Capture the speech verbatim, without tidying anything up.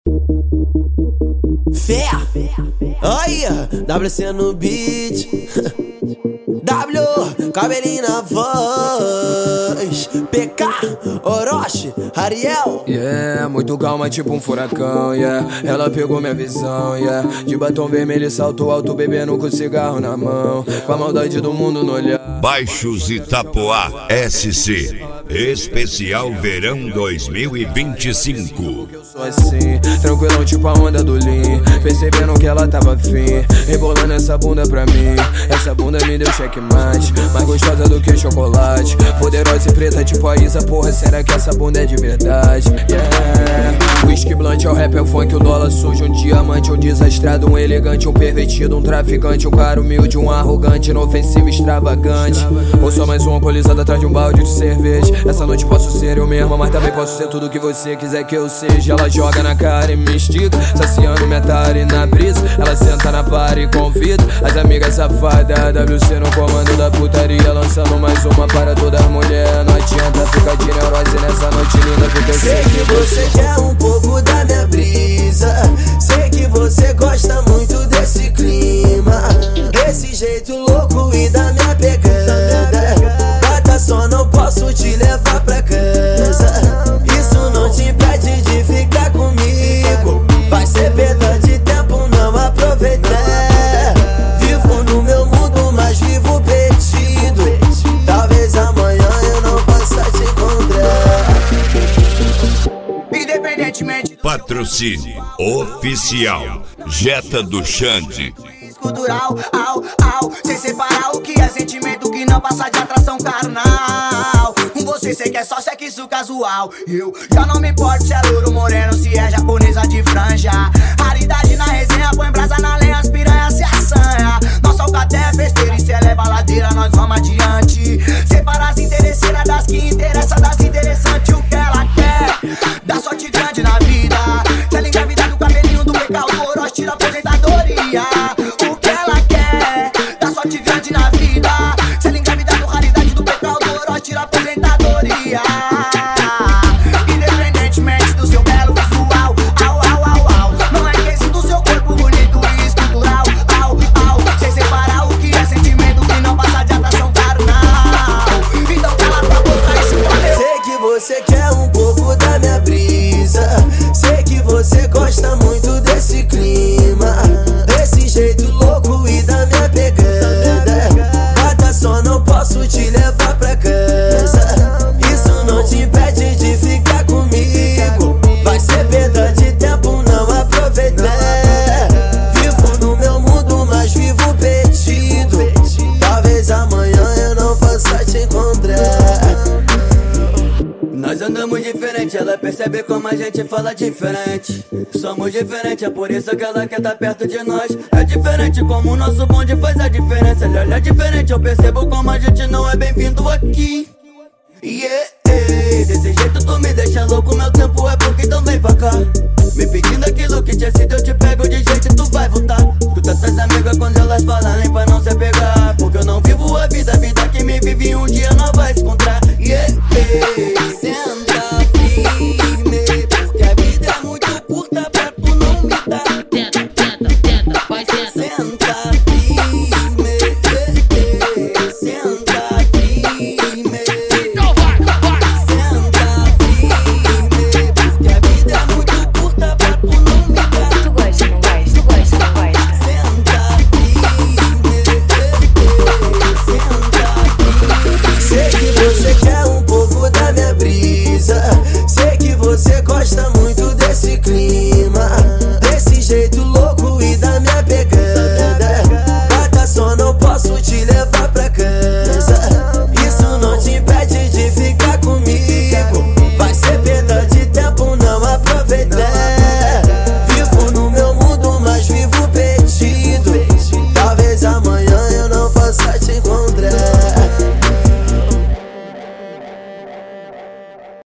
Fé! Aí, W C no beat. W, cabelinho na voz. P K, Orochi, Ariel. Yeah, muito calma, tipo um furacão, yeah. Ela pegou minha visão, yeah. De batom vermelho e salto alto, bebendo com cigarro na mão, com a maldade do mundo no olhar. Baixos Itapoá S C Especial Verão dois mil e vinte e cinco. Eu sou assim, tranquilão tipo a onda do Lean, percebendo que ela tava afim, rebolando essa bunda pra mim. Essa bunda me deu checkmate, mais gostosa do que chocolate, poderosa e preta tipo a Isa. Porra, será que essa bunda é de verdade? Yeah. Whisky blunt, é o rap, é o funk, o dólar sujo, um diamante, um desastrado, um elegante, um pervertido, um traficante, um cara humilde, um arrogante, inofensivo, extravagante. Ou só mais um alcoolizado atrás de um balde de cerveja. Essa noite posso ser eu mesma, mas também posso ser tudo que você quiser que eu seja. Ela joga na cara e me instiga, saciando minha tara na brisa. Ela senta na par e convida as amigas safadas. W C no comando da putaria, lançando mais uma para toda mulher. Não adianta ficar de neurose nessa noite linda, porque eu sei que você quer um pouco da minha brisa. Sei que você gosta muito desse clima, desse jeito louco e da minha pegada. Gata, só não posso te levar pra casa. Isso não te impede de ficar comigo. Vai ser perda de tempo não aproveitar. Vivo no meu mundo, mas vivo perdido. Talvez amanhã eu não possa te encontrar. Independentemente. Patrocínio oficial Jetta do Xande. Cultural, au, au, sem separar o que é sentimento que não passa de atração carnal. Com você sei que é só sexo casual. Eu já não me importo se é louro moreno, se é japonesa de franja. Raridade na resenha, põe brasa na lenha, as piranhas se assanha. Nossa alcaté é besteira e se ela é baladeira, nós vamos adiante. Separa as interesseiras das que interessa das interessantes. O que ela quer, dá sorte grande na vida. Se ela engravidar do cabelinho do P K, o Orochi tira a aposentadoria. Grande na vida, se ela engravidar do raridade do P K, o Orochi tira a aposentadoria. Independentemente do seu belo visual, au, au, au, au. Não é questão do seu corpo bonito e escultural, au, au. Sem separar o que é sentimento que não passa de atração carnal. Então cala tua boca e se valeu. Sei que você quer um pouco da minha brisa. Sei que você gosta muito desse clima, desse jeito louco e da minha pegada. Só não posso te levar pra casa. Isso não te impede de ficar comigo. Vai ser perda de tempo não aproveitar. Vivo no meu mundo, mas vivo perdido. Talvez amanhã eu não possa te encontrar. Nós andamos diferente, ela percebe como a gente fala diferente. Somos diferentes, é por isso que ela quer estar perto de nós. É diferente como o nosso bonde faz a diferença. Ela olha diferente, eu percebo como a gente não é bem-vindo aqui. Yeah, yeah. Desse jeito tu me deixa louco, meu tempo é pouco, então vem pra cá. Me pedindo aquilo que te excita, eu te pego de jeito e tu vai voltar. Escuta tuas amigas quando elas falarem pra não se pegar, porque eu não vivo a vida, a vida que me vive um dia